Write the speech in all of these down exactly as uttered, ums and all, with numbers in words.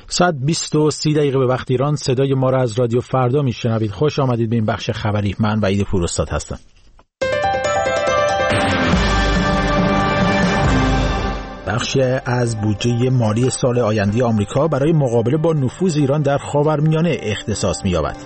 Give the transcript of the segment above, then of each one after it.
ساعت بیست و سی دقیقه به وقت ایران. صدای ما را از رادیو فردا میشنوید. خوش آمدید به این بخش خبری. من وحید پوراستاد هستم. بخشی از بودجه مالی سال آینده آمریکا برای مقابله با نفوذ ایران در خاورمیانه اختصاص می‌یابد.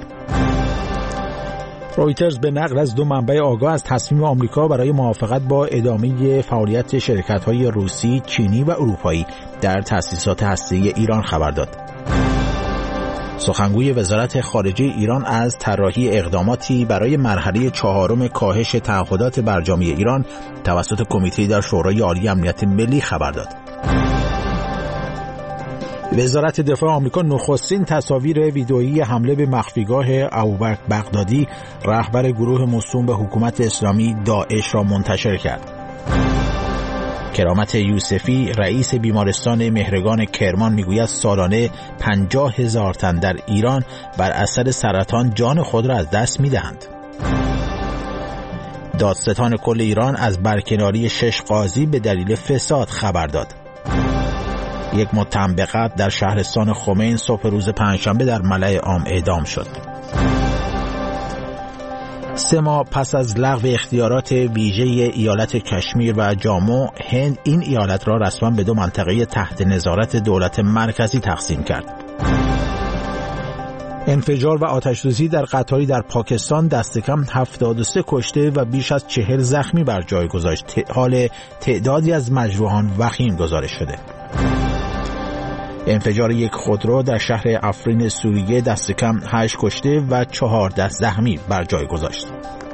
رویترز به نقل از دو منبع آگاه از تصمیم آمریکا برای موافقت با ادامه فعالیت شرکت‌های روسی، چینی و اروپایی در تأسیسات هسته‌ای ایران خبر داد. سخنگوی وزارت خارجه ایران از طراحی اقداماتی برای مرحله چهارم کاهش تعهدات برجامی ایران توسط کمیته در شورای عالی امنیت ملی خبر داد. وزارت دفاع آمریکا نخستین تصاویر ویدئویی حمله به مخفیگاه ابوبکر بغدادی، رهبر گروه موسوم به حکومت اسلامی داعش، را منتشر کرد. کرامت یوسفی، رئیس بیمارستان مهرگان کرمان، میگوید سالانه پنجاه هزار تن در ایران بر اثر سرطان جان خود را از دست میدهند. دادستان کل ایران از برکناری شش قاضی به دلیل فساد خبر داد. یک متهم به قتل در شهرستان خمین صبح روز پنجشنبه در ملأ عام اعدام شد. سه ماه پس از لغو اختیارات ویژه ایالت کشمیر و جامو، هند این ایالت را رسما به دو منطقه تحت نظارت دولت مرکزی تقسیم کرد. انفجار و آتش‌سوزی در قطاری در پاکستان دست کم هفتاد و سه کشته و بیش از چهل زخمی بر جای گذاشت. حال تعدادی از مجروحان وخیم گزارش شده. انفجار یک خودرو در شهر افرین سوریه دست کم هشت کشته و چهارده زخمی بر جای گذاشت.